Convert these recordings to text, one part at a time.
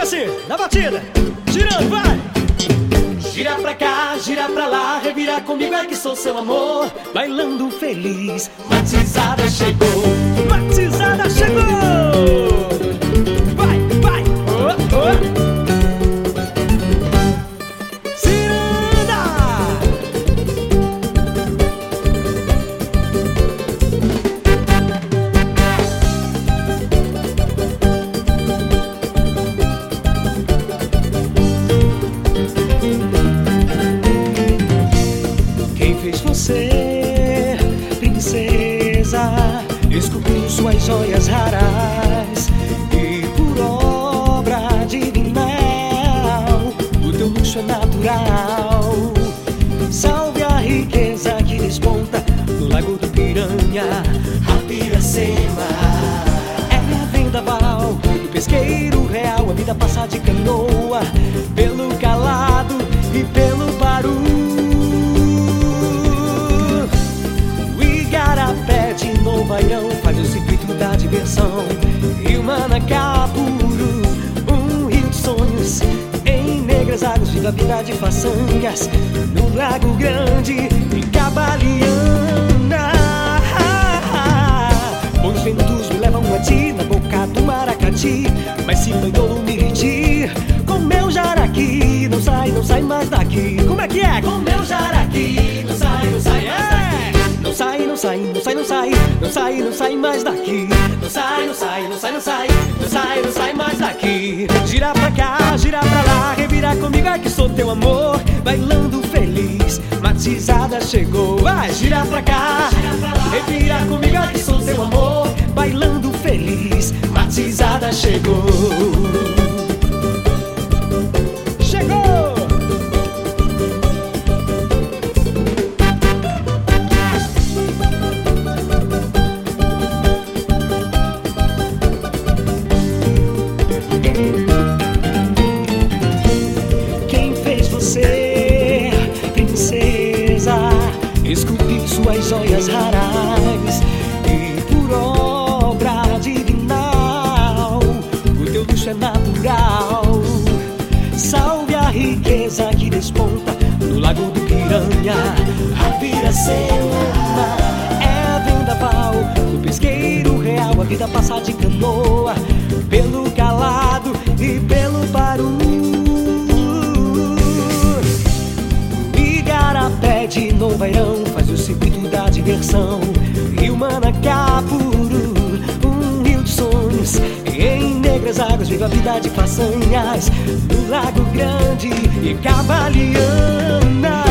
assim, na batida, girando, vai! Gira pra cá, gira pra lá, revira comigo, é que sou seu amor. Bailando feliz, batizada chegou. Batizada chegou! Vai, vai! Oh, oh. Você, princesa, esculpiu suas joias raras e por obra divinal, o teu luxo é natural. Salve a riqueza que desponta no lago do Piranha, a Piracema. É a vendaval do pesqueiro real, a vida passa de canoa pelo Calado e pelo Paru. No Bairão faz o circuito da diversão. E o Manacapuru, um rio de sonhos. Em negras águas vive a vida de façanhas. No Lago Grande, em Cabaliana, bons ventos me levam a ti, na boca do Maracati. Mas se banhou no Miriti, comeu jaraqui. Não sai, não sai mais daqui. Como é que é? Comeu jaraqui. Não sai, não sai mais daqui. Não sai, não sai, não sai, não sai, não sai, não sai mais daqui. Não sai, não sai, não sai, não sai, não sai, não sai mais daqui. Gira pra cá, gira pra lá, revira comigo, é que sou teu amor. Bailando feliz, batizada chegou. Vai, gira pra cá, revira comigo, é que sou teu amor. Bailando feliz, batizada chegou. Você, princesa, esculpiu suas joias raras e por obra divinal, o teu luxo é natural. Salve a riqueza que desponta no Lago do Piranha, a Piracema. É a vendaval do pesqueiro real, a vida passa de canoa pelo Calado e pelo Paru. De no Bairão faz o circuito da diversão. E o Manacapuru, um rio de sonhos. Em negras águas vive a vida de façanhas. No Lago Grande e Cabaliana,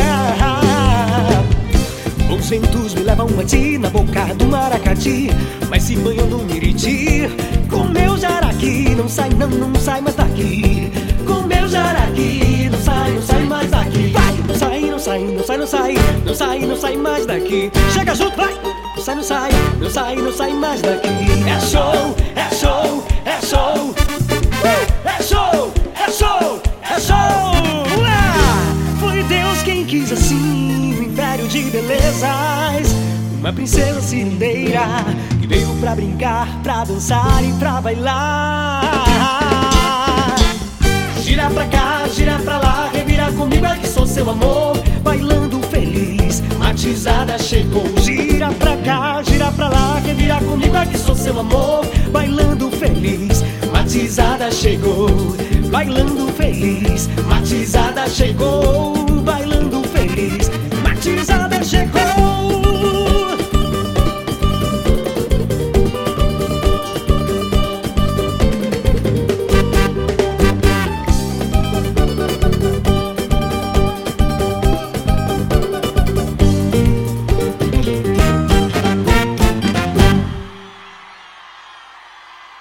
bons ventos me levam a ti, na boca do Maracati. Mas se banhou no Miriti, comeu jaraqui. Não sai, não, não sai mais daqui. Comeu jaraqui, não sai, não sai mais daqui. Vai, não sai, não sai, não sai, não sai, não sai, não sai mais daqui. Chega junto, vai! Não sai, não sai, não sai, não sai mais daqui. É show, é show, é show. É show, é show, é show. Foi Deus quem quis assim um império de belezas. Uma princesa cirandeira que veio pra brincar, pra dançar e pra bailar. Gira pra cá, gira pra lá, revira comigo, é que sou seu amor. Bailando feliz, batizada chegou. Gira pra cá, gira pra lá, revira comigo, é que sou seu amor. Bailando feliz, batizada chegou. Bailando feliz, batizada chegou. Bailando feliz, batizada chegou.